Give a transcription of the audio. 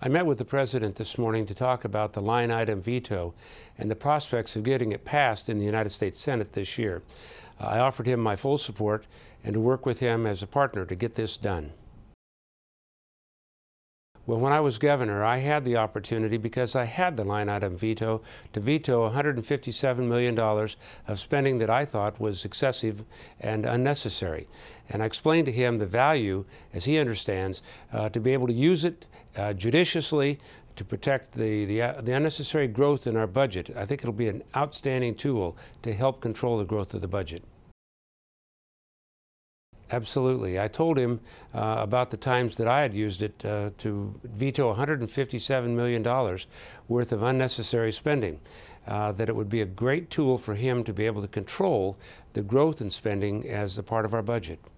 I met with the President this morning to talk about the line item veto and the prospects of getting it passed in the United States Senate this year. I offered him my full support and to work with him as a partner to get this done. Well, when I was governor, I had the opportunity, because I had the line item veto, to veto $157 million of spending that I thought was excessive and unnecessary. And I explained to him the value, as he understands, to be able to use it judiciously to protect the unnecessary growth in our budget. I think it'll be an outstanding tool to help control the growth of the budget. Absolutely. I told him about the times that I had used it to veto $157 million worth of unnecessary spending, that it would be a great tool for him to be able to control the growth in spending as a part of our budget.